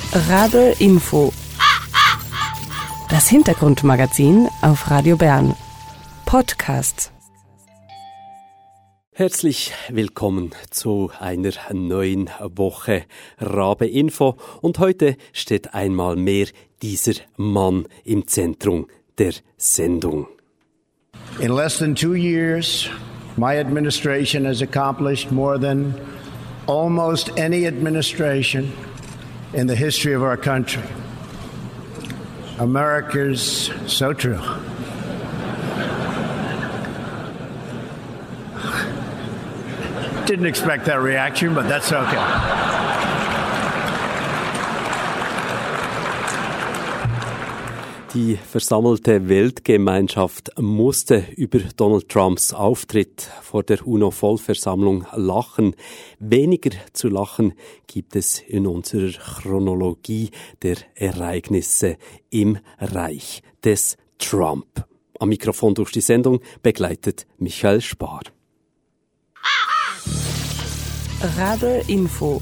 Rabe Info. Das Hintergrundmagazin auf Radio Bern. Podcast. Herzlich willkommen zu einer neuen Woche Rabe Info. Und heute steht einmal mehr dieser Mann im Zentrum der Sendung. In less than 2 years, my administration has accomplished more than almost any administration in the history of our country. America's so true. Didn't expect that reaction, but that's okay. Die versammelte Weltgemeinschaft musste über Donald Trumps Auftritt vor der UNO-Vollversammlung lachen. Weniger zu lachen gibt es in unserer Chronologie der Ereignisse im Reich des Trump. Am Mikrofon durch die Sendung begleitet Michael Spar. Rabe Info.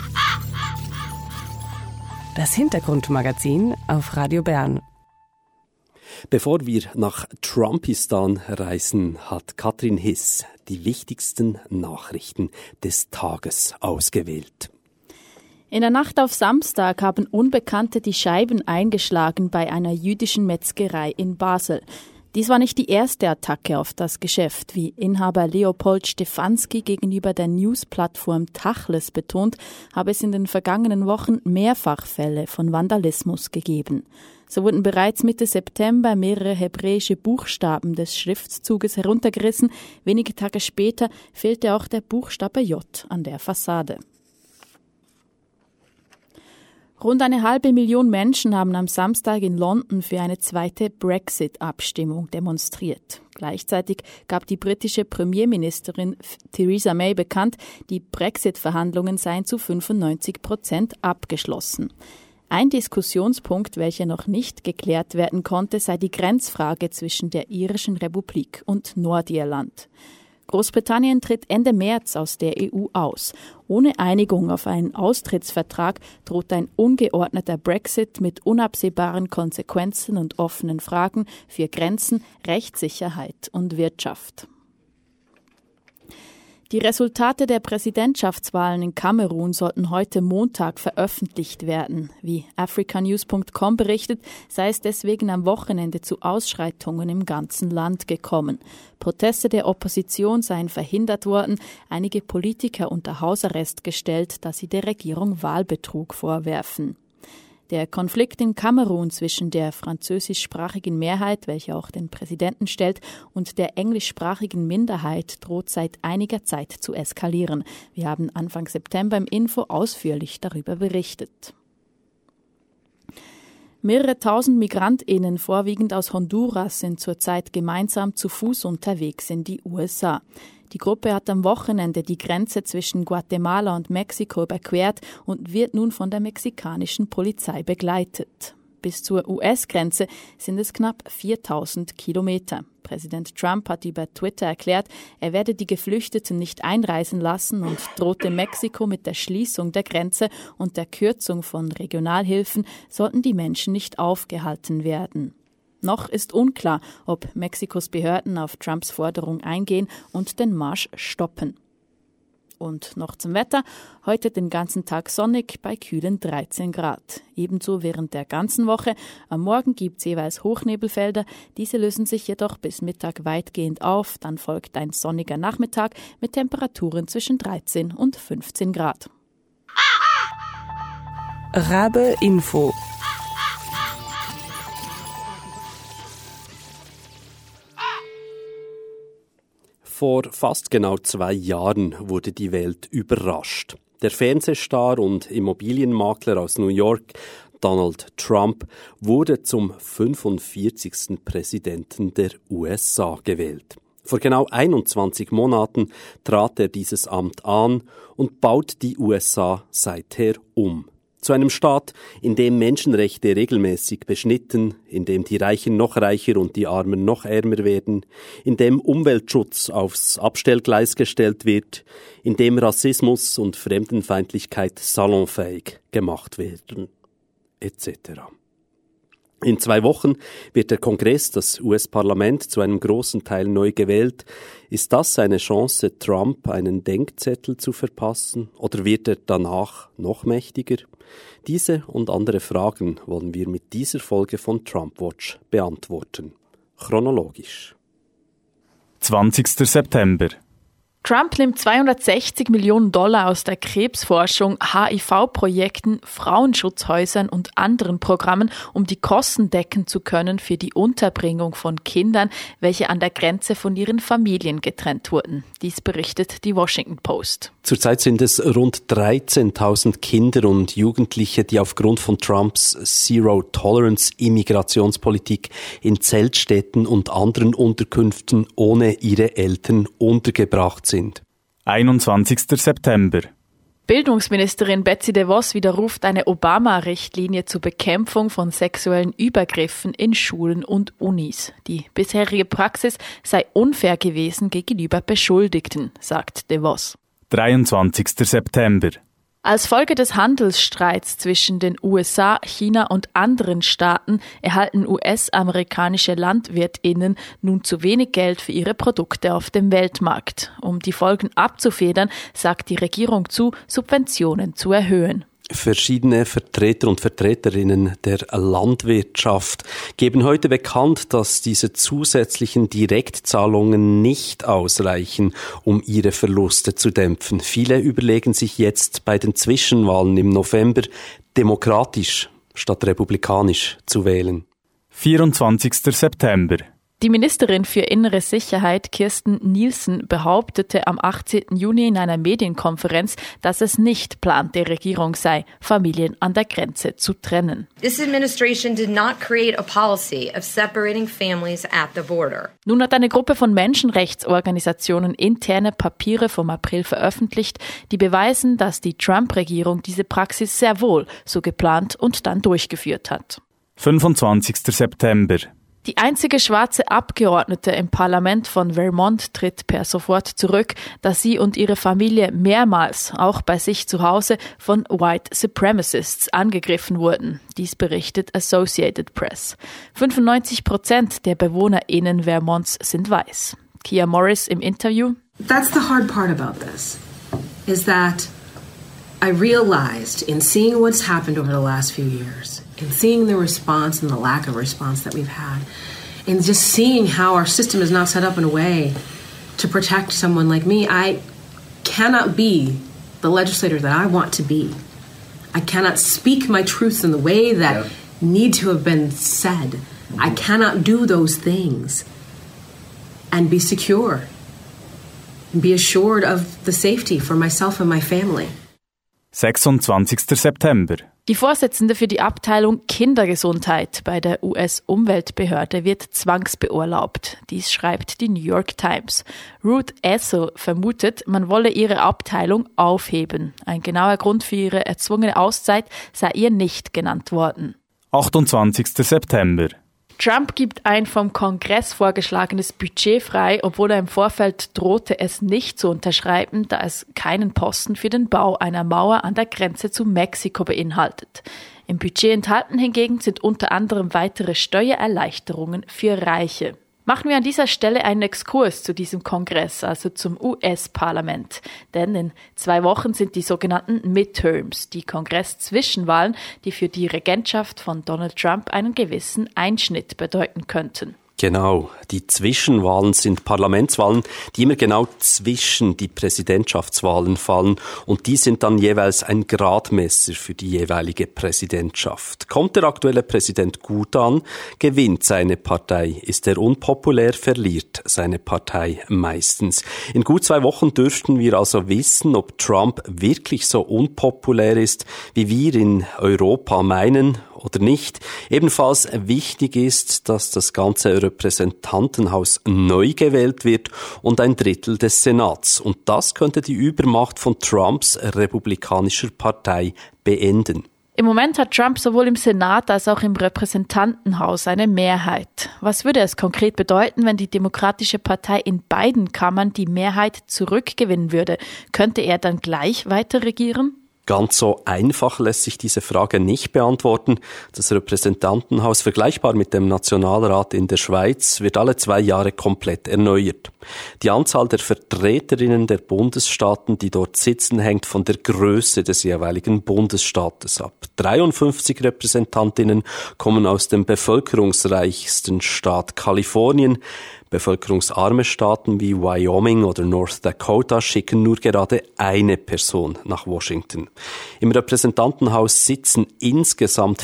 Das Hintergrundmagazin auf Radio Bern. Bevor wir nach Trumpistan reisen, hat Katrin Hiss die wichtigsten Nachrichten des Tages ausgewählt. In der Nacht auf Samstag haben Unbekannte die Scheiben eingeschlagen bei einer jüdischen Metzgerei in Basel. Dies war nicht die erste Attacke auf das Geschäft, wie Inhaber Leopold Stefanski gegenüber der News-Plattform Tachles betont, habe es in den vergangenen Wochen mehrfach Fälle von Vandalismus gegeben. So wurden bereits Mitte September mehrere hebräische Buchstaben des Schriftzuges heruntergerissen. Wenige Tage später fehlte auch der Buchstabe J an der Fassade. Rund 500.000 Menschen haben am Samstag in London für eine zweite Brexit-Abstimmung demonstriert. Gleichzeitig gab die britische Premierministerin Theresa May bekannt, die Brexit-Verhandlungen seien zu 95% abgeschlossen. Ein Diskussionspunkt, welcher noch nicht geklärt werden konnte, sei die Grenzfrage zwischen der irischen Republik und Nordirland. Großbritannien tritt Ende März aus der EU aus. Ohne Einigung auf einen Austrittsvertrag droht ein ungeordneter Brexit mit unabsehbaren Konsequenzen und offenen Fragen für Grenzen, Rechtssicherheit und Wirtschaft. Die Resultate der Präsidentschaftswahlen in Kamerun sollten heute Montag veröffentlicht werden. Wie africanews.com berichtet, sei es deswegen am Wochenende zu Ausschreitungen im ganzen Land gekommen. Proteste der Opposition seien verhindert worden, einige Politiker unter Hausarrest gestellt, da sie der Regierung Wahlbetrug vorwerfen. Der Konflikt in Kamerun zwischen der französischsprachigen Mehrheit, welche auch den Präsidenten stellt, und der englischsprachigen Minderheit droht seit einiger Zeit zu eskalieren. Wir haben Anfang September im Info ausführlich darüber berichtet. Mehrere tausend MigrantInnen, vorwiegend aus Honduras, sind zurzeit gemeinsam zu Fuß unterwegs in die USA. Die Gruppe hat am Wochenende die Grenze zwischen Guatemala und Mexiko überquert und wird nun von der mexikanischen Polizei begleitet. Bis zur US-Grenze sind es knapp 4.000 Kilometer. Präsident Trump hat über Twitter erklärt, er werde die Geflüchteten nicht einreisen lassen und drohte Mexiko mit der Schließung der Grenze und der Kürzung von Regionalhilfen, sollten die Menschen nicht aufgehalten werden. Noch ist unklar, ob Mexikos Behörden auf Trumps Forderung eingehen und den Marsch stoppen. Und noch zum Wetter. Heute den ganzen Tag sonnig bei kühlen 13 Grad. Ebenso während der ganzen Woche. Am Morgen gibt es jeweils Hochnebelfelder. Diese lösen sich jedoch bis Mittag weitgehend auf. Dann folgt ein sonniger Nachmittag mit Temperaturen zwischen 13 und 15 Grad. Rabe Info. Vor fast genau 2 Jahren wurde die Welt überrascht. Der Fernsehstar und Immobilienmakler aus New York, Donald Trump, wurde zum 45. Präsidenten der USA gewählt. Vor genau 21 Monaten trat er dieses Amt an und baut die USA seither um. Zu einem Staat, in dem Menschenrechte regelmäßig beschnitten, in dem die Reichen noch reicher und die Armen noch ärmer werden, in dem Umweltschutz aufs Abstellgleis gestellt wird, in dem Rassismus und Fremdenfeindlichkeit salonfähig gemacht werden. etc. In 2 Wochen wird der Kongress, das US-Parlament, zu einem großen Teil neu gewählt. Ist das eine Chance, Trump einen Denkzettel zu verpassen? Oder wird er danach noch mächtiger? Diese und andere Fragen wollen wir mit dieser Folge von Trump Watch beantworten. Chronologisch. 20. September. Trump nimmt $260 Millionen aus der Krebsforschung, HIV-Projekten, Frauenschutzhäusern und anderen Programmen, um die Kosten decken zu können für die Unterbringung von Kindern, welche an der Grenze von ihren Familien getrennt wurden. Dies berichtet die Washington Post. Zurzeit sind es rund 13.000 Kinder und Jugendliche, die aufgrund von Trumps Zero-Tolerance-Immigrationspolitik in Zeltstädten und anderen Unterkünften ohne ihre Eltern untergebracht sind. 21. September. Bildungsministerin Betsy DeVos widerruft eine Obama-Richtlinie zur Bekämpfung von sexuellen Übergriffen in Schulen und Unis. Die bisherige Praxis sei unfair gewesen gegenüber Beschuldigten, sagt DeVos. 23. September. Als Folge des Handelsstreits zwischen den USA, China und anderen Staaten erhalten US-amerikanische LandwirtInnen nun zu wenig Geld für ihre Produkte auf dem Weltmarkt. Um die Folgen abzufedern, sagt die Regierung zu, Subventionen zu erhöhen. Verschiedene Vertreter und Vertreterinnen der Landwirtschaft geben heute bekannt, dass diese zusätzlichen Direktzahlungen nicht ausreichen, um ihre Verluste zu dämpfen. Viele überlegen sich jetzt bei den Zwischenwahlen im November demokratisch statt republikanisch zu wählen. 24. September. Die Ministerin für innere Sicherheit, Kirstjen Nielsen, behauptete am 18. Juni in einer Medienkonferenz, dass es nicht Plan der Regierung sei, Familien an der Grenze zu trennen. This administration did not create a policy of separating families at the border. Nun hat eine Gruppe von Menschenrechtsorganisationen interne Papiere vom April veröffentlicht, die beweisen, dass die Trump-Regierung diese Praxis sehr wohl so geplant und dann durchgeführt hat. 25. September. Die einzige schwarze Abgeordnete im Parlament von Vermont tritt per sofort zurück, da sie und ihre Familie mehrmals, auch bei sich zu Hause, von White Supremacists angegriffen wurden. Dies berichtet Associated Press. 95% der BewohnerInnen Vermonts sind weiß. Kia Morris im Interview. That's the hard part about this, is that I realized in seeing what's happened over the last few years, in seeing the response and the lack of response that we've had, and just seeing how our system is not set up in a way to protect someone like me, I cannot be the legislator that I want to be. I cannot speak my truths in the way that need to have been said. I cannot do those things and be secure and be assured of the safety for myself and my family. 26. September. Die Vorsitzende für die Abteilung Kindergesundheit bei der US-Umweltbehörde wird zwangsbeurlaubt. Dies schreibt die New York Times. Ruth Ethel vermutet, man wolle ihre Abteilung aufheben. Ein genauer Grund für ihre erzwungene Auszeit sei ihr nicht genannt worden. 28. September. Trump gibt ein vom Kongress vorgeschlagenes Budget frei, obwohl er im Vorfeld drohte, es nicht zu unterschreiben, da es keinen Posten für den Bau einer Mauer an der Grenze zu Mexiko beinhaltet. Im Budget enthalten hingegen sind unter anderem weitere Steuererleichterungen für Reiche. Machen wir an dieser Stelle einen Exkurs zu diesem Kongress, also zum US-Parlament. Denn in 2 Wochen sind die sogenannten Midterms, die Kongress-Zwischenwahlen, die für die Regentschaft von Donald Trump einen gewissen Einschnitt bedeuten könnten. Genau, die Zwischenwahlen sind Parlamentswahlen, die immer genau zwischen die Präsidentschaftswahlen fallen und die sind dann jeweils ein Gradmesser für die jeweilige Präsidentschaft. Kommt der aktuelle Präsident gut an, gewinnt seine Partei. Ist er unpopulär, verliert seine Partei meistens. In gut 2 Wochen dürften wir also wissen, ob Trump wirklich so unpopulär ist, wie wir in Europa meinen oder nicht. Ebenfalls wichtig ist, dass das ganze Repräsentantenhaus neu gewählt wird und 1/3 des Senats. Und das könnte die Übermacht von Trumps republikanischer Partei beenden. Im Moment hat Trump sowohl im Senat als auch im Repräsentantenhaus eine Mehrheit. Was würde es konkret bedeuten, wenn die Demokratische Partei in beiden Kammern die Mehrheit zurückgewinnen würde? Könnte er dann gleich weiter regieren? Ganz so einfach lässt sich diese Frage nicht beantworten. Das Repräsentantenhaus, vergleichbar mit dem Nationalrat in der Schweiz, wird alle 2 Jahre komplett erneuert. Die Anzahl der Vertreterinnen der Bundesstaaten, die dort sitzen, hängt von der Größe des jeweiligen Bundesstaates ab. 53 Repräsentantinnen kommen aus dem bevölkerungsreichsten Staat Kalifornien. Bevölkerungsarme Staaten wie Wyoming oder North Dakota schicken nur gerade eine Person nach Washington. Im Repräsentantenhaus sitzen insgesamt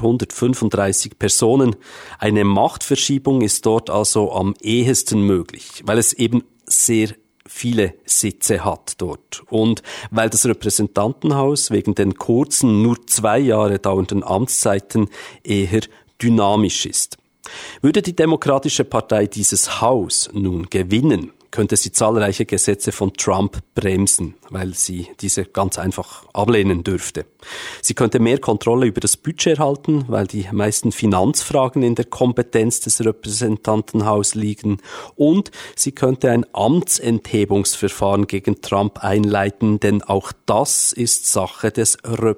435 Personen. Eine Machtverschiebung ist dort also am ehesten möglich, weil es eben sehr viele Sitze hat dort. Und weil das Repräsentantenhaus wegen den kurzen, nur 2 Jahre dauernden Amtszeiten eher dynamisch ist. Würde die Demokratische Partei dieses Haus nun gewinnen, könnte sie zahlreiche Gesetze von Trump bremsen, weil sie diese ganz einfach ablehnen dürfte. Sie könnte mehr Kontrolle über das Budget erhalten, weil die meisten Finanzfragen in der Kompetenz des Repräsentantenhauses liegen. Und sie könnte ein Amtsenthebungsverfahren gegen Trump einleiten, denn auch das ist Sache des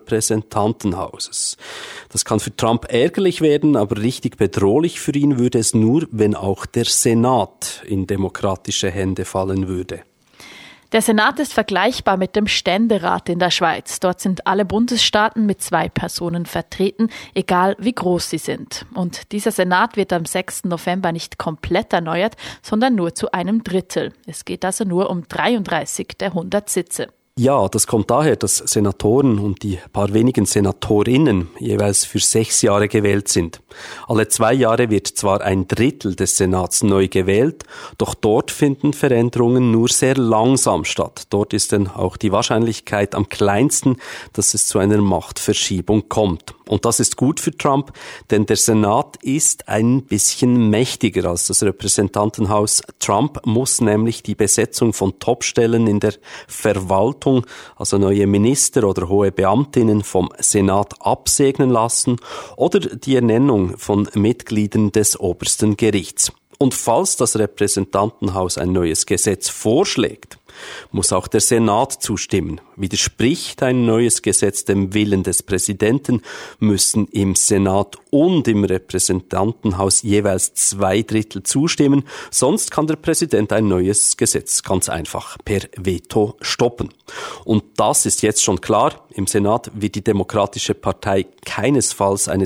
Repräsentantenhauses. Das kann für Trump ärgerlich werden, aber richtig bedrohlich für ihn würde es nur, wenn auch der Senat in demokratische Hände fallen würde. Der Senat ist vergleichbar mit dem Ständerat in der Schweiz. Dort sind alle Bundesstaaten mit 2 Personen vertreten, egal wie groß sie sind. Und dieser Senat wird am 6. November nicht komplett erneuert, sondern nur zu 1/3. Es geht also nur um 33 der 100 Sitze. Ja, das kommt daher, dass Senatoren und die paar wenigen Senatorinnen jeweils für 6 Jahre gewählt sind. Alle 2 Jahre wird zwar 1/3 des Senats neu gewählt, doch dort finden Veränderungen nur sehr langsam statt. Dort ist dann auch die Wahrscheinlichkeit am kleinsten, dass es zu einer Machtverschiebung kommt. Und das ist gut für Trump, denn der Senat ist ein bisschen mächtiger als das Repräsentantenhaus. Trump muss nämlich die Besetzung von Topstellen in der Verwaltung, also neue Minister oder hohe Beamtinnen, vom Senat absegnen lassen oder die Ernennung von Mitgliedern des obersten Gerichts. Und falls das Repräsentantenhaus ein neues Gesetz vorschlägt, muss auch der Senat zustimmen. Widerspricht ein neues Gesetz dem Willen des Präsidenten, müssen im Senat und im Repräsentantenhaus jeweils 2/3 zustimmen, sonst kann der Präsident ein neues Gesetz ganz einfach per Veto stoppen. Und das ist jetzt schon klar, im Senat wird die Demokratische Partei keinesfalls eine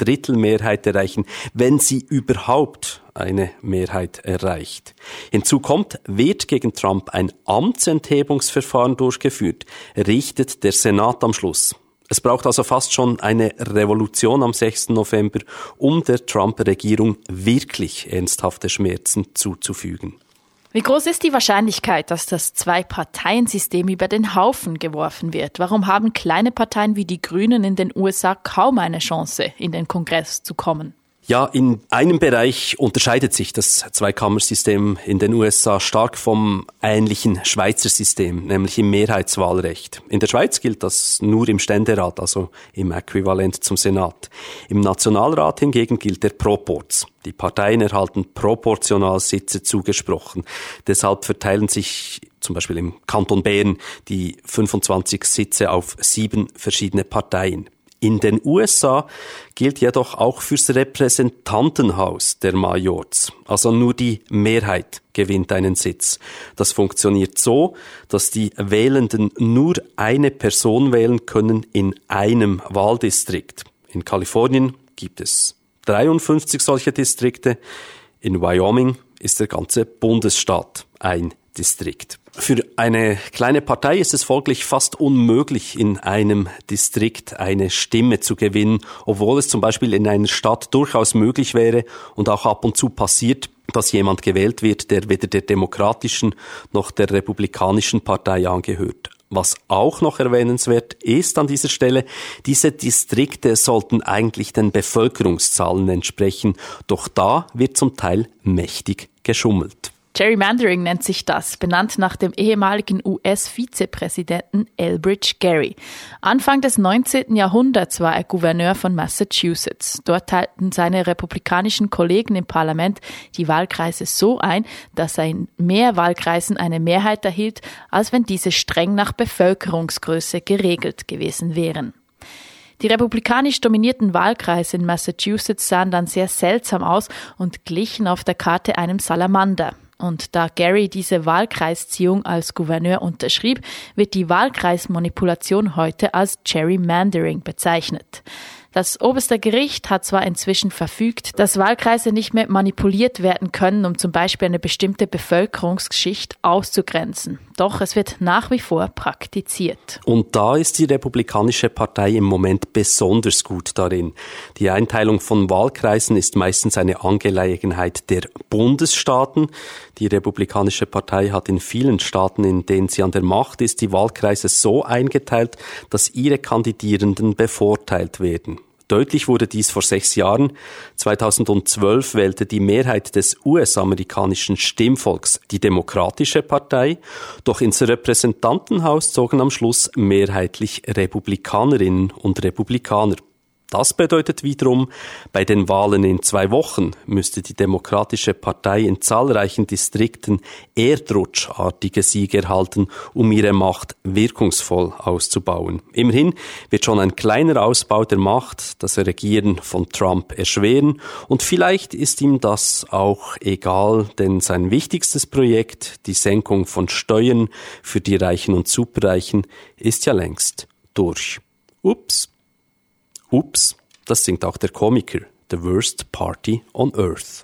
2/3 erreichen, wenn sie überhaupt eine Mehrheit erreicht. Hinzu kommt, wird gegen Trump ein Amtsenthebungsverfahren durchgeführt, richtet der Senat am Schluss. Es braucht also fast schon eine Revolution am 6. November, um der Trump-Regierung wirklich ernsthafte Schmerzen zuzufügen. Wie groß ist die Wahrscheinlichkeit, dass das 2-Parteien-System über den Haufen geworfen wird? Warum haben kleine Parteien wie die Grünen in den USA kaum eine Chance, in den Kongress zu kommen? Ja, in einem Bereich unterscheidet sich das Zweikammersystem in den USA stark vom ähnlichen Schweizer System, nämlich im Mehrheitswahlrecht. In der Schweiz gilt das nur im Ständerat, also im Äquivalent zum Senat. Im Nationalrat hingegen gilt der Proporz. Die Parteien erhalten proportional Sitze zugesprochen. Deshalb verteilen sich zum Beispiel im Kanton Bern die 25 Sitze auf 7 verschiedene Parteien. In den USA gilt jedoch auch fürs Repräsentantenhaus der Majorz. Also nur die Mehrheit gewinnt einen Sitz. Das funktioniert so, dass die Wählenden nur eine Person wählen können in einem Wahldistrikt. In Kalifornien gibt es 53 solche Distrikte. In Wyoming ist der ganze Bundesstaat ein Distrikt. Für eine kleine Partei ist es folglich fast unmöglich, in einem Distrikt eine Stimme zu gewinnen, obwohl es zum Beispiel in einer Stadt durchaus möglich wäre und auch ab und zu passiert, dass jemand gewählt wird, der weder der Demokratischen noch der Republikanischen Partei angehört. Was auch noch erwähnenswert ist an dieser Stelle, diese Distrikte sollten eigentlich den Bevölkerungszahlen entsprechen, doch da wird zum Teil mächtig geschummelt. Gerrymandering nennt sich das, benannt nach dem ehemaligen US-Vizepräsidenten Elbridge Gerry. Anfang des 19. Jahrhunderts war er Gouverneur von Massachusetts. Dort teilten seine republikanischen Kollegen im Parlament die Wahlkreise so ein, dass er in mehr Wahlkreisen eine Mehrheit erhielt, als wenn diese streng nach Bevölkerungsgröße geregelt gewesen wären. Die republikanisch dominierten Wahlkreise in Massachusetts sahen dann sehr seltsam aus und glichen auf der Karte einem Salamander. Und da Gerry diese Wahlkreisziehung als Gouverneur unterschrieb, wird die Wahlkreismanipulation heute als Gerrymandering bezeichnet. Das oberste Gericht hat zwar inzwischen verfügt, dass Wahlkreise nicht mehr manipuliert werden können, um zum Beispiel eine bestimmte Bevölkerungsschicht auszugrenzen. Doch es wird nach wie vor praktiziert. Und da ist die Republikanische Partei im Moment besonders gut darin. Die Einteilung von Wahlkreisen ist meistens eine Angelegenheit der Bundesstaaten. Die Republikanische Partei hat in vielen Staaten, in denen sie an der Macht ist, die Wahlkreise so eingeteilt, dass ihre Kandidierenden bevorteilt werden. Deutlich wurde dies vor 6 Jahren. 2012 wählte die Mehrheit des US-amerikanischen Stimmvolks die Demokratische Partei, doch ins Repräsentantenhaus zogen am Schluss mehrheitlich Republikanerinnen und Republikaner. Das bedeutet wiederum, bei den Wahlen in 2 Wochen müsste die Demokratische Partei in zahlreichen Distrikten erdrutschartige Siege erhalten, um ihre Macht wirkungsvoll auszubauen. Immerhin wird schon ein kleiner Ausbau der Macht das Regieren von Trump erschweren und vielleicht ist ihm das auch egal, denn sein wichtigstes Projekt, die Senkung von Steuern für die Reichen und Superreichen, ist ja längst durch. Ups, das singt auch der Komiker, The Worst Party on Earth.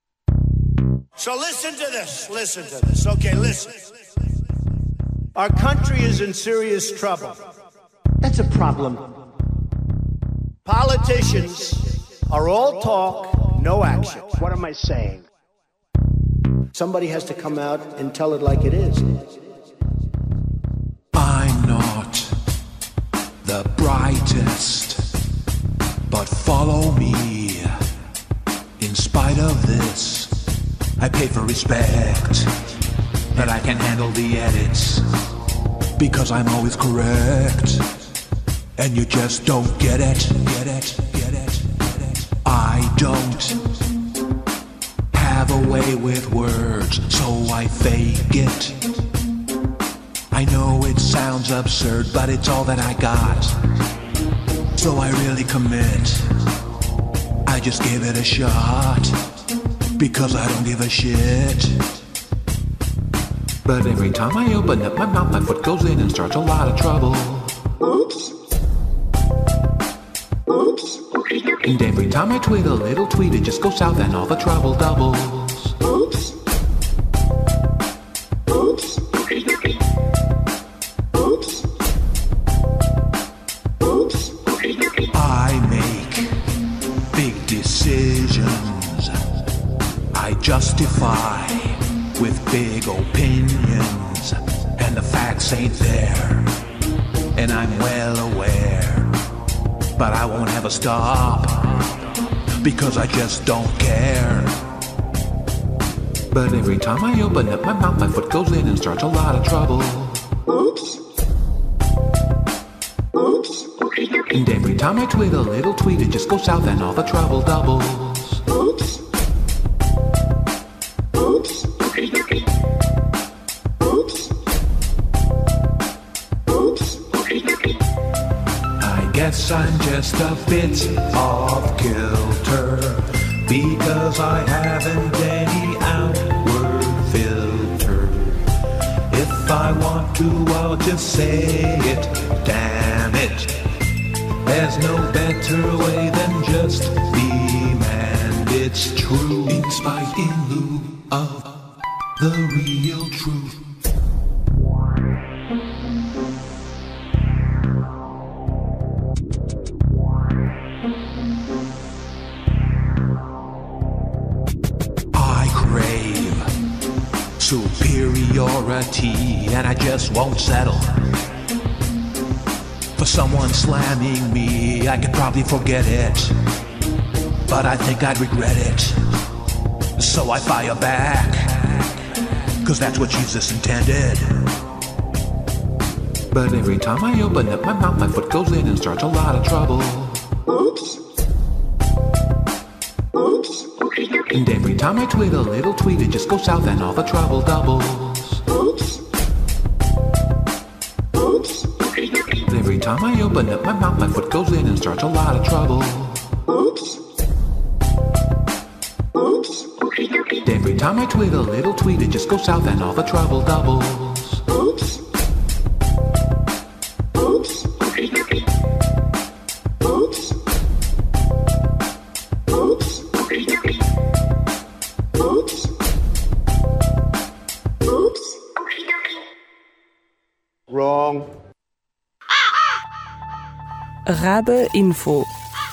So listen to this. Okay, listen. Our country is in serious trouble. That's a problem. Politicians are all talk, no action. What am I saying? Somebody has to come out and tell it like it is. I'm not the brightest, but follow me. In spite of this, I pay for respect, that I can handle the edits, because I'm always correct, and you just don't get it. I don't have a way with words, so I fake it. I know it sounds absurd, but it's all that I got. So I really commit. I just give it a shot, because I don't give a shit. But every time I open up my mouth, my foot goes in and starts a lot of trouble. Oops. And every time I tweet a little tweet, it just goes south and all the trouble doubles. Oops. I make big decisions. I justify with big opinions, and the facts ain't there, and I'm well aware, but I won't ever stop, because I just don't care. But every time I open up my mouth, my foot goes in and starts a lot of trouble. Oops. And every time I tweet a little tweet, it just goes south and all the trouble doubles. Oops. I guess I'm just a bit off kilter, because I haven't any outward filter. If I want to, I'll just say it, damn it. There's no better way than just demand it's true, in spite, in lieu of the real truth. I crave superiority, and I just won't settle for someone slamming me. I could probably forget it, but I think I'd regret it. So I fire back 'cause that's what Jesus intended. But every time I open up my mouth, my foot goes in and starts a lot of trouble. Oops. Oops. And every time I tweet a little tweet, it just goes south and all the trouble doubles. Oops. Oops. Every time I open up my mouth, my foot goes in and starts a lot of trouble. Oops. Oops. Every time I tweet a little tweet, it just goes south and all the trouble doubles. Oops. Oops. Oops. Oops. Oops. Oops. Wrong. Rabe Info.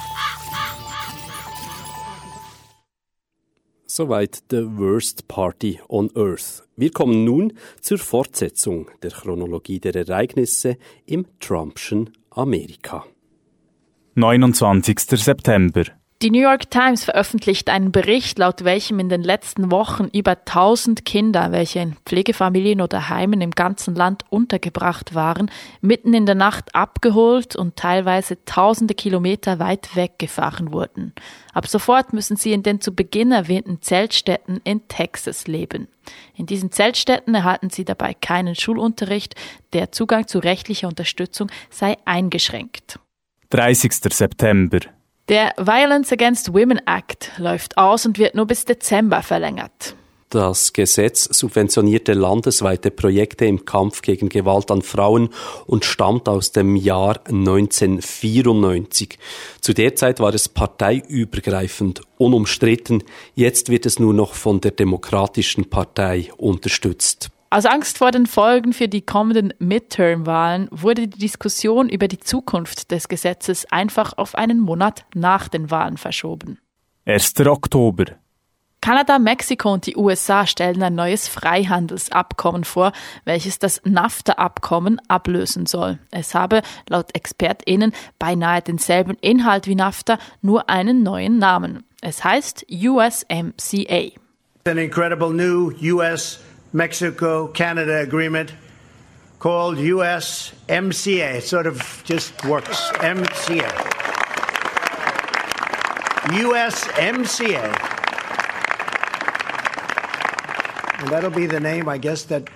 Soweit The Worst Party on Earth. Wir kommen nun zur Fortsetzung der Chronologie der Ereignisse im Trumpschen Amerika. 29. September. Die New York Times veröffentlicht einen Bericht, laut welchem in den letzten Wochen über 1000 Kinder, welche in Pflegefamilien oder Heimen im ganzen Land untergebracht waren, mitten in der Nacht abgeholt und teilweise tausende Kilometer weit weggefahren wurden. Ab sofort müssen sie in den zu Beginn erwähnten Zeltstätten in Texas leben. In diesen Zeltstätten erhalten sie dabei keinen Schulunterricht, der Zugang zu rechtlicher Unterstützung sei eingeschränkt. 30. September. Der Violence Against Women Act läuft aus und wird nur bis Dezember verlängert. Das Gesetz subventionierte landesweite Projekte im Kampf gegen Gewalt an Frauen und stammt aus dem Jahr 1994. Zu der Zeit war es parteiübergreifend unumstritten. Jetzt wird es nur noch von der Demokratischen Partei unterstützt. Aus Angst vor den Folgen für die kommenden Midterm-Wahlen wurde die Diskussion über die Zukunft des Gesetzes einfach auf einen Monat nach den Wahlen verschoben. 1. Oktober. Kanada, Mexiko und die USA stellen ein neues Freihandelsabkommen vor, welches das NAFTA-Abkommen ablösen soll. Es habe, laut ExpertInnen, beinahe denselben Inhalt wie NAFTA, nur einen neuen Namen. Es heißt USMCA. An incredible new US-Mexico-Canada agreement called USMCA. It sort of just works. MCA. USMCA. And that'll be the name, I guess, that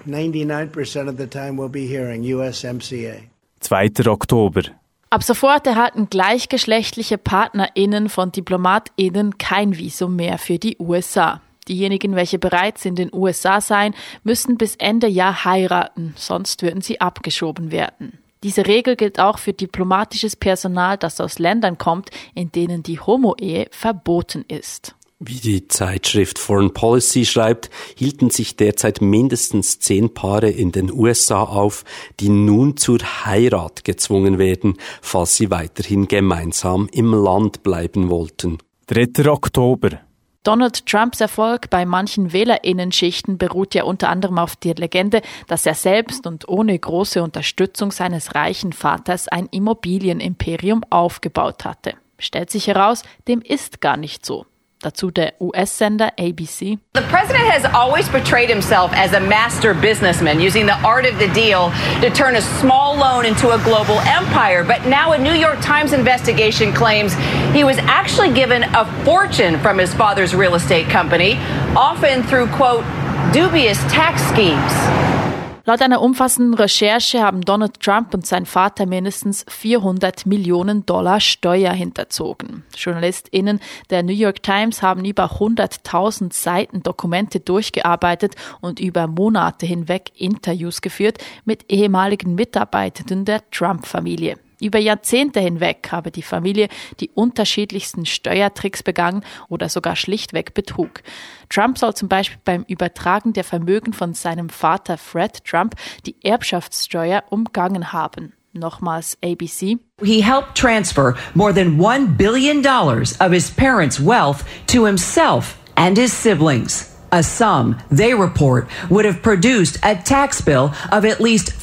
99% of the time we'll be hearing, USMCA. 2. Oktober. Ab sofort erhalten gleichgeschlechtliche PartnerInnen von DiplomatInnen kein Visum mehr für die USA. Diejenigen, welche bereits in den USA seien, müssen bis Ende Jahr heiraten, sonst würden sie abgeschoben werden. Diese Regel gilt auch für diplomatisches Personal, das aus Ländern kommt, in denen die Homo-Ehe verboten ist. Wie die Zeitschrift Foreign Policy schreibt, hielten sich derzeit mindestens 10 Paare in den USA auf, die nun zur Heirat gezwungen werden, falls sie weiterhin gemeinsam im Land bleiben wollten. 3. Oktober. Donald Trumps Erfolg bei manchen WählerInnenschichten beruht ja unter anderem auf der Legende, dass er selbst und ohne große Unterstützung seines reichen Vaters ein Immobilienimperium aufgebaut hatte. Stellt sich heraus, dem ist gar nicht so. Dazu der US-Sender ABC. The president has always portrayed himself as a master businessman, using the art of the deal to turn a small loan into a global empire. But now a New York Times investigation claims he was actually given a fortune from his father's real estate company, often through, quote, dubious tax schemes. Laut einer umfassenden Recherche haben Donald Trump und sein Vater mindestens $400 Millionen Steuer hinterzogen. JournalistInnen der New York Times haben über 100.000 Seiten Dokumente durchgearbeitet und über Monate hinweg Interviews geführt mit ehemaligen Mitarbeitenden der Trump-Familie. Über Jahrzehnte hinweg habe die Familie die unterschiedlichsten Steuertricks begangen oder sogar schlichtweg Betrug. Trump soll zum Beispiel beim Übertragen der Vermögen von seinem Vater Fred Trump die Erbschaftssteuer umgangen haben. Nochmals ABC. He helped transfer more than $1 billion of his parents' wealth to himself and his siblings. A sum, they report, would have produced a tax bill of at least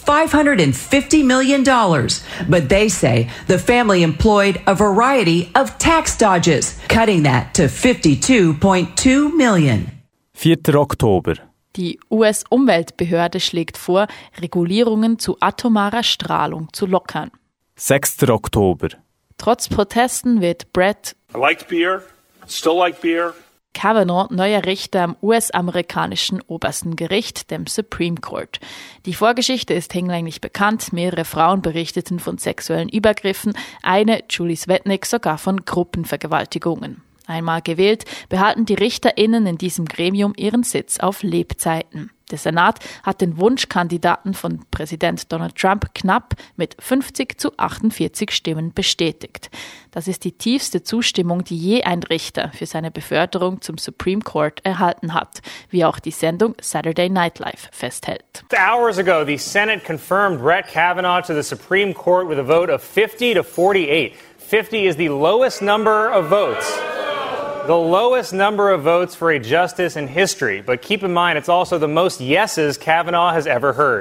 $550 million. But they say the family employed a variety of tax dodges, cutting that to $52.2 million. 4. Oktober. Die US-Umweltbehörde schlägt vor, Regulierungen zu atomarer Strahlung zu lockern. 6. Oktober. Trotz Protesten wird Brett Kavanaugh neuer Richter am US-amerikanischen obersten Gericht, dem Supreme Court. Die Vorgeschichte ist hinlänglich bekannt. Mehrere Frauen berichteten von sexuellen Übergriffen, eine, Julie Swetnick, sogar von Gruppenvergewaltigungen. Einmal gewählt, behalten die RichterInnen in diesem Gremium ihren Sitz auf Lebzeiten. Der Senat hat den Wunschkandidaten von Präsident Donald Trump knapp mit 50-48 Stimmen bestätigt. Das ist die tiefste Zustimmung, die je ein Richter für seine Beförderung zum Supreme Court erhalten hat, wie auch die Sendung Saturday Night Live festhält. Hours ago, the Senate confirmed Brett Kavanaugh to the Supreme Court with a vote of 50-48. 50 is the lowest number of votes. The lowest number of votes for a justice in history. But keep in mind, it's also the most yeses Kavanaugh has ever heard.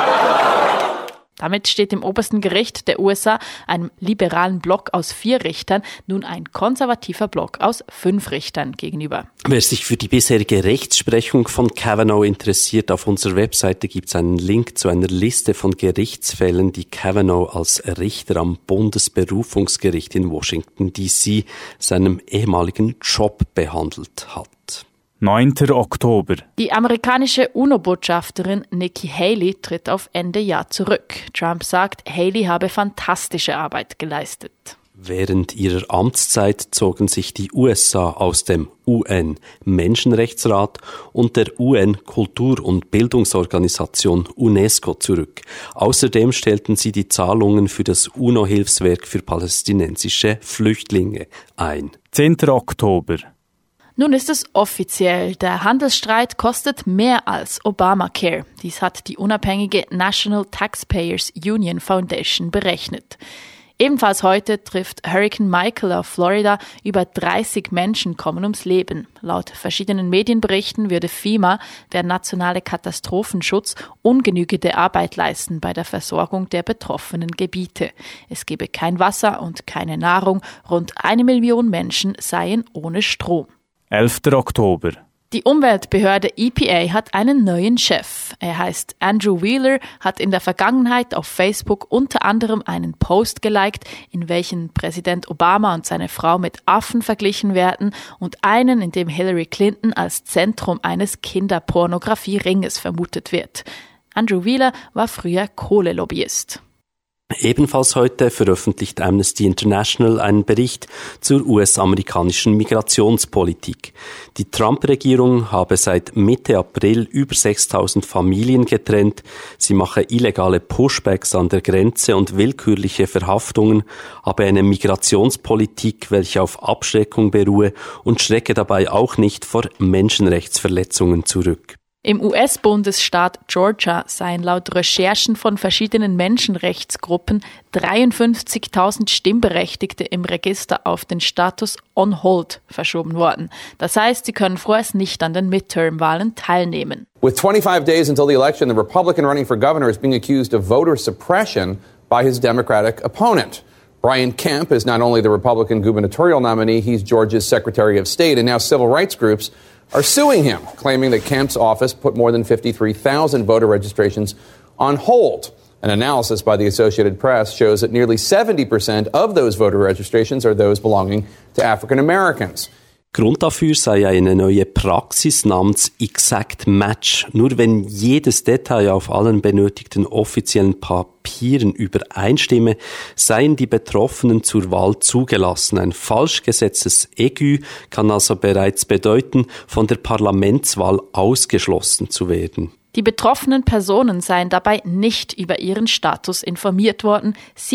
Damit steht im obersten Gericht der USA, einem liberalen Block aus 4 Richtern, nun ein konservativer Block aus 5 Richtern gegenüber. Wer sich für die bisherige Rechtsprechung von Kavanaugh interessiert, auf unserer Webseite gibt es einen Link zu einer Liste von Gerichtsfällen, die Kavanaugh als Richter am Bundesberufungsgericht in Washington D.C. seinem ehemaligen Job behandelt hat. 9. Oktober. Die amerikanische UNO-Botschafterin Nikki Haley tritt auf Ende Jahr zurück. Trump sagt, Haley habe fantastische Arbeit geleistet. Während ihrer Amtszeit zogen sich die USA aus dem UN-Menschenrechtsrat und der UN-Kultur- und Bildungsorganisation UNESCO zurück. Außerdem stellten sie die Zahlungen für das UNO-Hilfswerk für palästinensische Flüchtlinge ein. 10. Oktober. Nun ist es offiziell. Der Handelsstreit kostet mehr als Obamacare. Dies hat die unabhängige National Taxpayers Union Foundation berechnet. Ebenfalls heute trifft Hurricane Michael auf Florida. Über 30 Menschen kommen ums Leben. Laut verschiedenen Medienberichten würde FEMA, der nationale Katastrophenschutz, ungenügende Arbeit leisten bei der Versorgung der betroffenen Gebiete. Es gebe kein Wasser und keine Nahrung. Rund 1 Million Menschen seien ohne Strom. 11. Oktober. Die Umweltbehörde EPA hat einen neuen Chef. Er heißt Andrew Wheeler, hat in der Vergangenheit auf Facebook unter anderem einen Post geliked, in welchem Präsident Obama und seine Frau mit Affen verglichen werden und einen, in dem Hillary Clinton als Zentrum eines Kinderpornografie-Ringes vermutet wird. Andrew Wheeler war früher Kohlelobbyist. Ebenfalls heute veröffentlicht Amnesty International einen Bericht zur US-amerikanischen Migrationspolitik. Die Trump-Regierung habe seit Mitte April über 6.000 Familien getrennt. Sie mache illegale Pushbacks an der Grenze und willkürliche Verhaftungen, habe eine Migrationspolitik, welche auf Abschreckung beruhe und schrecke dabei auch nicht vor Menschenrechtsverletzungen zurück. Im US-Bundesstaat Georgia seien laut Recherchen von verschiedenen Menschenrechtsgruppen 53.000 Stimmberechtigte im Register auf den Status On Hold verschoben worden. Das heißt, sie können vorerst nicht an den Midterm-Wahlen teilnehmen. With 25 days until the election, the Republican running for governor is being accused of voter suppression by his Democratic opponent. Brian Kemp is not only the Republican gubernatorial nominee, he's Georgia's Secretary of State, and now civil rights groups are suing him, claiming that Kemp's office put more than 53,000 voter registrations on hold. An analysis by the Associated Press shows that nearly 70% of those voter registrations are those belonging to African Americans. Grund dafür sei eine neue Praxis namens Exact Match. Nur wenn jedes Detail auf allen benötigten offiziellen Papieren übereinstimme, seien die Betroffenen zur Wahl zugelassen. Ein falsch gesetztes EGÜ kann also bereits bedeuten, von der Parlamentswahl ausgeschlossen zu werden. Die betroffenen Personen seien dabei nicht über ihren Status informiert worden.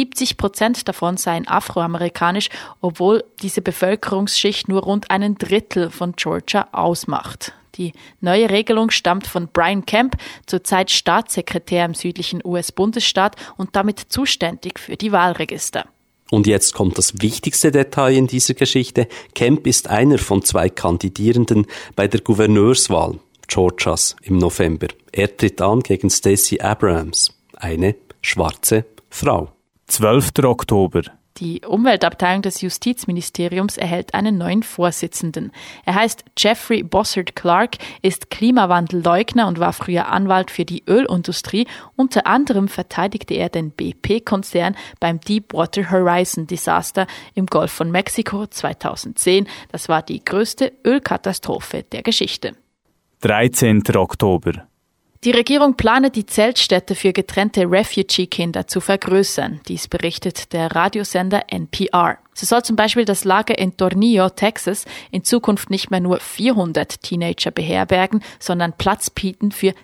70% davon seien afroamerikanisch, obwohl diese Bevölkerungsschicht nur rund 1/3 von Georgia ausmacht. Die neue Regelung stammt von Brian Kemp, zurzeit Staatssekretär im südlichen US-Bundesstaat und damit zuständig für die Wahlregister. Und jetzt kommt das wichtigste Detail in dieser Geschichte. Kemp ist einer von 2 Kandidierenden bei der Gouverneurswahl Georgias im November. Er tritt an gegen Stacey Abrams, eine schwarze Frau. 12. Oktober. Die Umweltabteilung des Justizministeriums erhält einen neuen Vorsitzenden. Er heißt Jeffrey Bossert Clark, ist Klimawandelleugner und war früher Anwalt für die Ölindustrie. Unter anderem verteidigte er den BP-Konzern beim Deepwater Horizon Desaster im Golf von Mexiko 2010. Das war die größte Ölkatastrophe der Geschichte. 13. Oktober. Die Regierung plane, die Zeltstätte für getrennte Refugee-Kinder zu vergrößern. Dies berichtet der Radiosender NPR. So soll zum Beispiel das Lager in Tornillo, Texas, in Zukunft nicht mehr nur 400 Teenager beherbergen, sondern Platz bieten für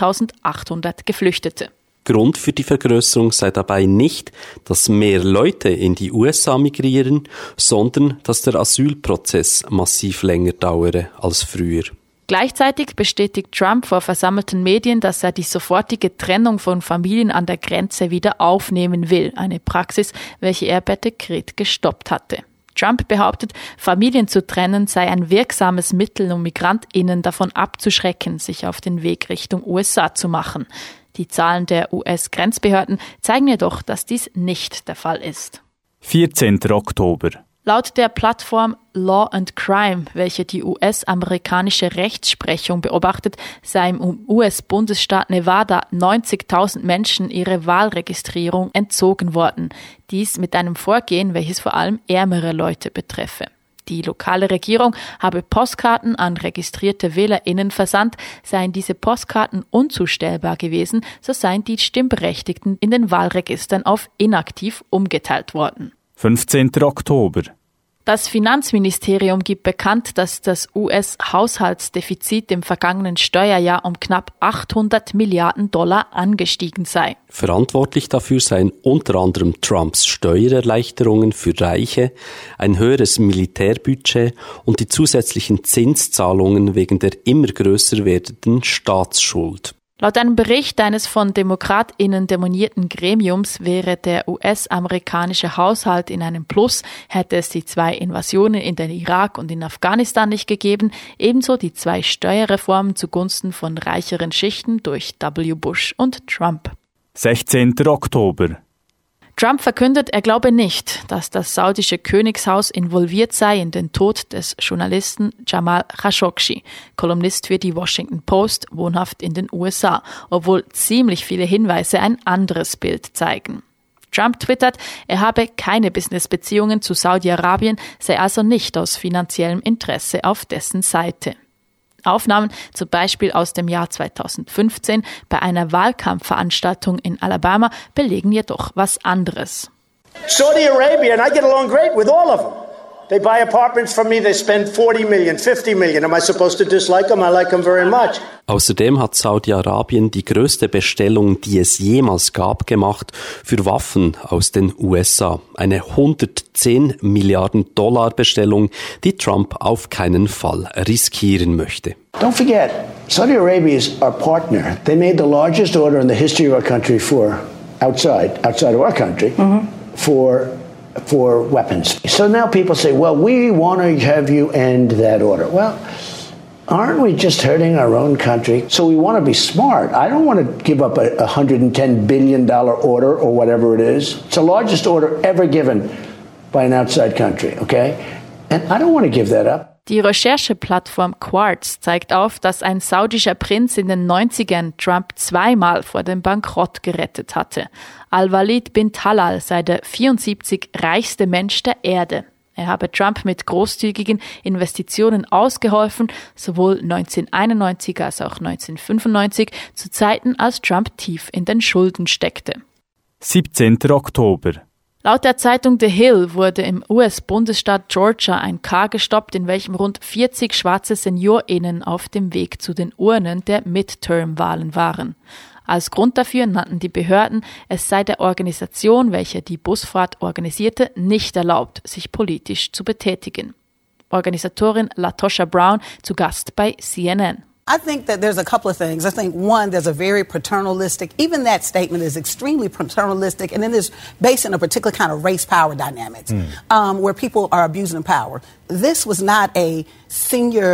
3.800 Geflüchtete. Grund für die Vergrößerung sei dabei nicht, dass mehr Leute in die USA migrieren, sondern dass der Asylprozess massiv länger dauere als früher. Gleichzeitig bestätigt Trump vor versammelten Medien, dass er die sofortige Trennung von Familien an der Grenze wieder aufnehmen will, eine Praxis, welche er per Dekret gestoppt hatte. Trump behauptet, Familien zu trennen sei ein wirksames Mittel, um MigrantInnen davon abzuschrecken, sich auf den Weg Richtung USA zu machen. Die Zahlen der US-Grenzbehörden zeigen jedoch, dass dies nicht der Fall ist. 14. Oktober. Laut der Plattform Law and Crime, welche die US-amerikanische Rechtsprechung beobachtet, sei im US-Bundesstaat Nevada 90.000 Menschen ihre Wahlregistrierung entzogen worden. Dies mit einem Vorgehen, welches vor allem ärmere Leute betreffe. Die lokale Regierung habe Postkarten an registrierte WählerInnen versandt. Seien diese Postkarten unzustellbar gewesen, so seien die Stimmberechtigten in den Wahlregistern auf inaktiv umgeteilt worden. 15. Oktober. Das Finanzministerium gibt bekannt, dass das US-Haushaltsdefizit im vergangenen Steuerjahr um knapp $800 Milliarden angestiegen sei. Verantwortlich dafür seien unter anderem Trumps Steuererleichterungen für Reiche, ein höheres Militärbudget und die zusätzlichen Zinszahlungen wegen der immer größer werdenden Staatsschuld. Laut einem Bericht eines von DemokratInnen dominierten Gremiums wäre der US-amerikanische Haushalt in einem Plus, hätte es die 2 Invasionen in den Irak und in Afghanistan nicht gegeben, ebenso die 2 Steuerreformen zugunsten von reicheren Schichten durch W. Bush und Trump. 16. Oktober. Trump verkündet, er glaube nicht, dass das saudische Königshaus involviert sei in den Tod des Journalisten Jamal Khashoggi, Kolumnist für die Washington Post, wohnhaft in den USA, obwohl ziemlich viele Hinweise ein anderes Bild zeigen. Trump twittert, er habe keine Businessbeziehungen zu Saudi-Arabien, sei also nicht aus finanziellem Interesse auf dessen Seite. Aufnahmen, zum Beispiel aus dem Jahr 2015 bei einer Wahlkampfveranstaltung in Alabama, belegen jedoch was anderes. Saudi Arabia, and I get along great with all of them. They buy apartments from me, they spend 40 million, 50 million. Am I supposed to dislike them? I like them very much. Außerdem hat Saudi-Arabien die größte Bestellung, die es jemals gab, gemacht für Waffen aus den USA. Eine $110 Milliarden Bestellung, die Trump auf keinen Fall riskieren möchte. Don't forget, Saudi Arabia is our partner. They made the largest order in the history of our country for outside of our country, for weapons. So now people say, well, we want to have you end that order. Well, aren't we just hurting our own country? So we want to be smart. I don't want to give up a $110 billion order or whatever it is. It's the largest order ever given by an outside country, okay? And I don't want to give that up. Die Rechercheplattform Quartz zeigt auf, dass ein saudischer Prinz in den 90ern Trump 2-mal vor dem Bankrott gerettet hatte. Al-Walid bin Talal sei der 74 reichste Mensch der Erde. Er habe Trump mit großzügigen Investitionen ausgeholfen, sowohl 1991 als auch 1995, zu Zeiten, als Trump tief in den Schulden steckte. 17. Oktober. Laut der Zeitung The Hill wurde im US-Bundesstaat Georgia ein Car gestoppt, in welchem rund 40 schwarze SeniorInnen auf dem Weg zu den Urnen der Midterm-Wahlen waren. Als Grund dafür nannten die Behörden, es sei der Organisation, welche die Busfahrt organisierte, nicht erlaubt, sich politisch zu betätigen. Organisatorin Latosha Brown zu Gast bei CNN. I think that there's a couple of things. I think, one, there's a very paternalistic, even that statement is extremely paternalistic, and then it's based on a particular kind of race-power dynamics, where people are abusing power. This was not a senior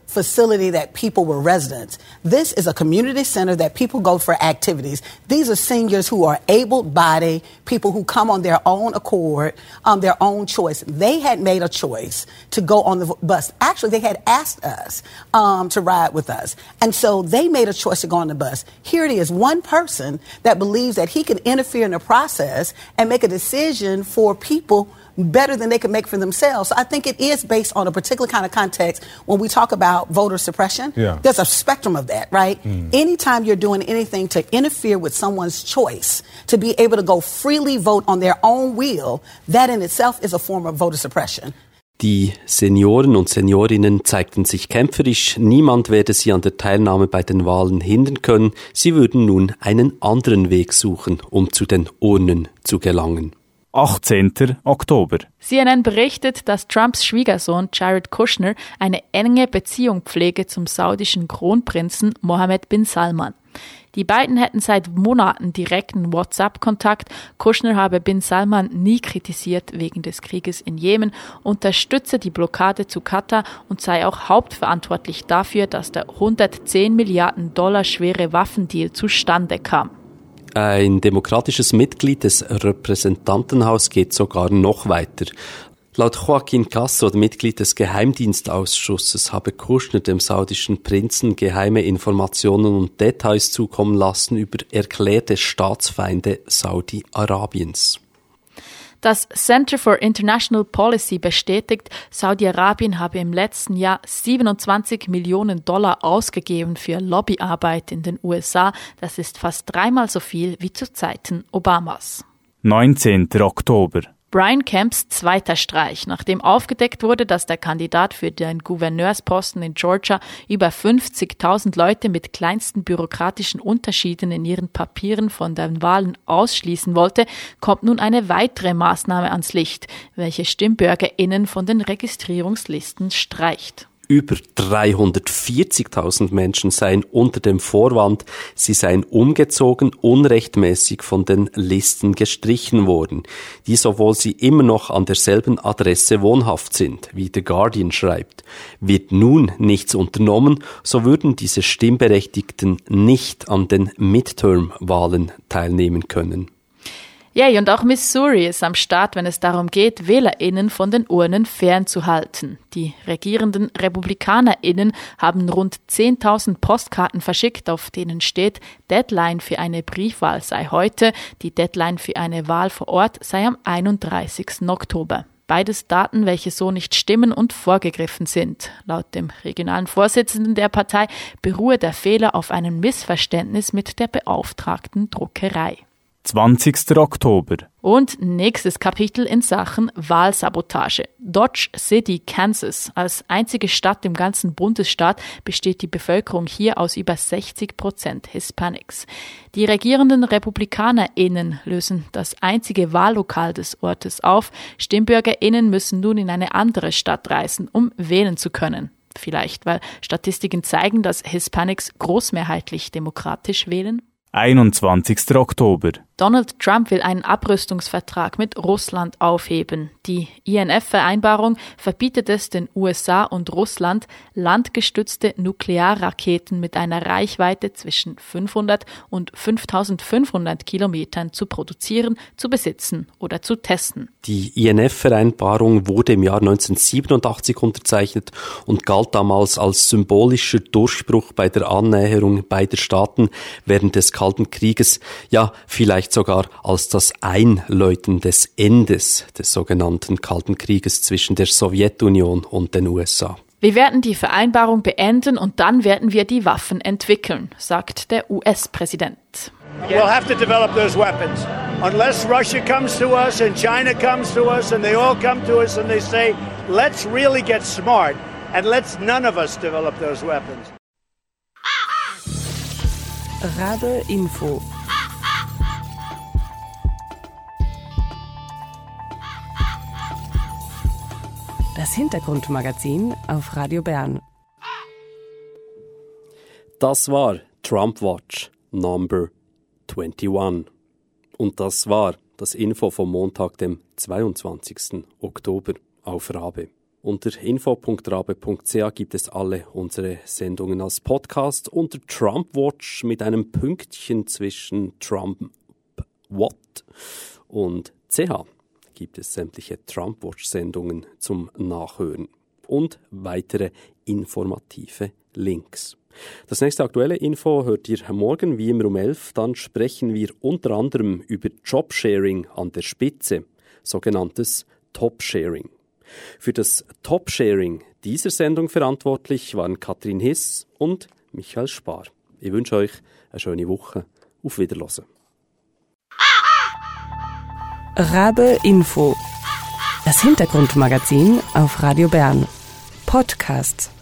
facility that people were residents. This is a community center that people go for activities. These are seniors who are able-bodied, people who come on their own accord, their own choice. They had made a choice to go on the bus. Actually, they had asked us to ride with us. And so they made a choice to go on the bus. Here it is, one person that believes that he can interfere in the process and make a decision for people better than they can make for themselves. So I think it is based on a particular kind of context. When we talk about voter suppression, there's a spectrum of that, right? Anytime you're doing anything to interfere with someone's choice to be able to go freely vote on their own will, that in itself is a form of voter suppression. Die Senioren und Seniorinnen zeigten sich kämpferisch. Niemand werde sie an der Teilnahme bei den Wahlen hindern können. Sie würden nun einen anderen Weg suchen, um zu den Urnen zu gelangen. 18. Oktober. CNN berichtet, dass Trumps Schwiegersohn Jared Kushner eine enge Beziehung pflege zum saudischen Kronprinzen Mohammed bin Salman. Die beiden hätten seit Monaten direkten WhatsApp-Kontakt. Kushner habe bin Salman nie kritisiert wegen des Krieges in Jemen, unterstütze die Blockade zu Katar und sei auch hauptverantwortlich dafür, dass der $110 Milliarden schwere Waffendeal zustande kam. Ein demokratisches Mitglied des Repräsentantenhauses geht sogar noch weiter. Laut Joaquin Castro, Mitglied des Geheimdienstausschusses, habe Kushner dem saudischen Prinzen geheime Informationen und Details zukommen lassen über erklärte Staatsfeinde Saudi-Arabiens. Das Center for International Policy bestätigt, Saudi-Arabien habe im letzten Jahr $27 Millionen ausgegeben für Lobbyarbeit in den USA. Das ist fast 3-mal so viel wie zu Zeiten Obamas. 19. Oktober. Brian Kemps zweiter Streich, nachdem aufgedeckt wurde, dass der Kandidat für den Gouverneursposten in Georgia über 50.000 Leute mit kleinsten bürokratischen Unterschieden in ihren Papieren von den Wahlen ausschließen wollte, kommt nun eine weitere Maßnahme ans Licht, welche StimmbürgerInnen von den Registrierungslisten streicht. Über 340.000 Menschen seien unter dem Vorwand, sie seien umgezogen, unrechtmäßig von den Listen gestrichen worden, dies obwohl sie immer noch an derselben Adresse wohnhaft sind, wie The Guardian schreibt. Wird nun nichts unternommen, so würden diese Stimmberechtigten nicht an den Midterm-Wahlen teilnehmen können. Yay, und auch Missouri ist am Start, wenn es darum geht, WählerInnen von den Urnen fernzuhalten. Die regierenden RepublikanerInnen haben rund 10.000 Postkarten verschickt, auf denen steht, Deadline für eine Briefwahl sei heute, die Deadline für eine Wahl vor Ort sei am 31. Oktober. Beides Daten, welche so nicht stimmen und vorgegriffen sind. Laut dem regionalen Vorsitzenden der Partei beruhe der Fehler auf einem Missverständnis mit der beauftragten Druckerei. 20. Oktober. Und nächstes Kapitel in Sachen Wahlsabotage. Dodge City, Kansas. Als einzige Stadt im ganzen Bundesstaat besteht die Bevölkerung hier aus über 60% Hispanics. Die regierenden RepublikanerInnen lösen das einzige Wahllokal des Ortes auf. StimmbürgerInnen müssen nun in eine andere Stadt reisen, um wählen zu können. Vielleicht, weil Statistiken zeigen, dass Hispanics großmehrheitlich demokratisch wählen? 21. Oktober. Donald Trump will einen Abrüstungsvertrag mit Russland aufheben. Die INF-Vereinbarung verbietet es den USA und Russland, landgestützte Nuklearraketen mit einer Reichweite zwischen 500 und 5500 Kilometern zu produzieren, zu besitzen oder zu testen. Die INF-Vereinbarung wurde im Jahr 1987 unterzeichnet und galt damals als symbolischer Durchbruch bei der Annäherung beider Staaten während des Kalten Krieges, ja vielleicht sogar als das Einläuten des Endes des sogenannten Kalten Krieges zwischen der Sowjetunion und den USA. Wir werden die Vereinbarung beenden und dann werden wir die Waffen entwickeln, sagt der US-Präsident. We'll have to develop those weapons. Unless Russia comes to us and China comes to us and they all come to us and they say, let's really get smart and let's none of us develop those weapons. Rabe Info. Das Hintergrundmagazin auf Radio Bern. Das war Trump Watch Number 21. Und das war das Info vom Montag, dem 22. Oktober auf Rabe. Unter info.rabe.ch gibt es alle unsere Sendungen als Podcast. Unter Trump Watch mit einem Pünktchen zwischen Trump What und CH gibt es sämtliche Trump Watch Sendungen zum Nachhören und weitere informative Links. Das nächste aktuelle Info hört ihr morgen wie immer um 11. Dann sprechen wir unter anderem über Jobsharing an der Spitze, sogenanntes Top-Sharing. Für das Top-Sharing dieser Sendung verantwortlich waren Katrin Hiss und Michael Spar. Ich wünsche euch eine schöne Woche. Auf Wiederhören. Rabe Info. Das Hintergrundmagazin auf Radio Bern. Podcasts.